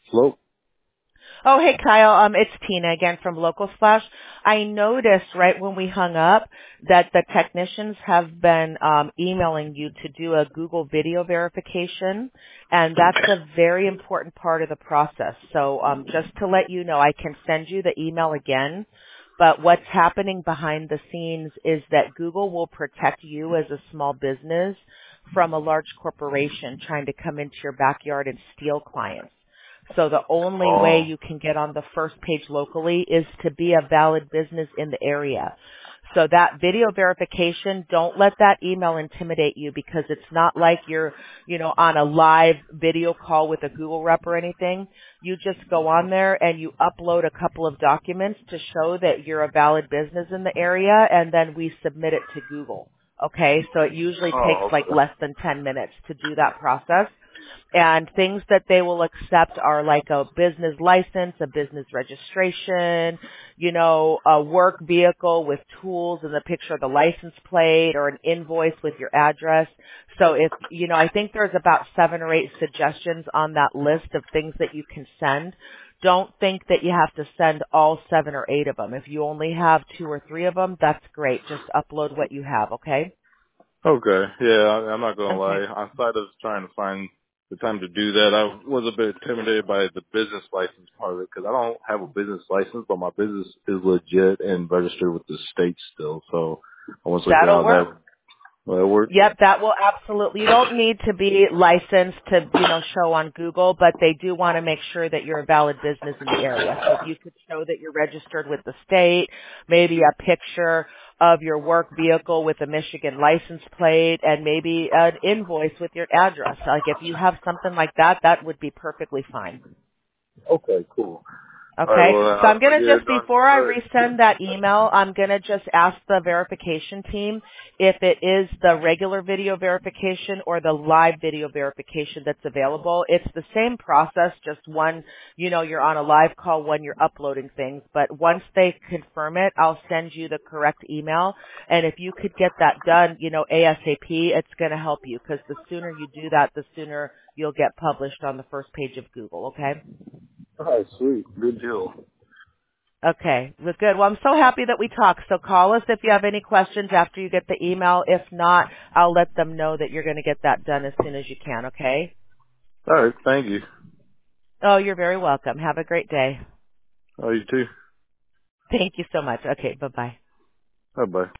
Hello? Oh, hey, Kyle. It's Tina again from Local Splash. I noticed right when we hung up that the technicians have been emailing you to do a Google video verification, and that's a very important part of the process. So just to let you know, I can send you the email again, but what's happening behind the scenes is that Google will protect you as a small business from a large corporation trying to come into your backyard and steal clients. So the only way Oh. you can get on the first page locally is to be a valid business in the area. So that video verification, don't let that email intimidate you because it's not like you're, on a live video call with a Google rep or anything. You just go on there and you upload a couple of documents to show that you're a valid business in the area, and then we submit it to Google. Okay, so it usually takes Oh, like okay. less than 10 minutes to do that process. And things that they will accept are like a business license, a business registration, a work vehicle with tools and the picture of the license plate, or an invoice with your address. So if, I think there's about 7 or 8 suggestions on that list of things that you can send. Don't think that you have to send all 7 or 8 of them. If you only have 2 or 3 of them, that's great. Just upload what you have, okay? Okay. Yeah, I'm not gonna Okay. lie. Outside of trying to find the time to do that, I was a bit intimidated by the business license part of it because I don't have a business license, but my business is legit and registered with the state still. So I was looking That'll how work. that work. Yep, that will absolutely. You don't need to be licensed to, show on Google, but they do want to make sure that you're a valid business in the area. So if you could show that you're registered with the state, maybe a picture of your work vehicle with a Michigan license plate, and maybe an invoice with your address. Like if you have something like that, that would be perfectly fine. Okay, cool. All right. Okay, Well, so I'm going I'll to get it just, done before I today. resend that email, I'm going to just ask the verification team if it is the regular video verification or the live video verification that's available. It's the same process, just one, you're on a live call, one you're uploading things. But once they confirm it, I'll send you the correct email. And if you could get that done, ASAP, it's going to help you because the sooner you do that, the sooner you'll get published on the first page of Google, okay? All right, sweet. Good deal. Okay, well, good. Well, I'm so happy that we talked. So call us if you have any questions after you get the email. If not, I'll let them know that you're going to get that done as soon as you can, okay? All right. Thank you. Oh, you're very welcome. Have a great day. Oh, you too. Thank you so much. Okay, bye-bye. Bye bye.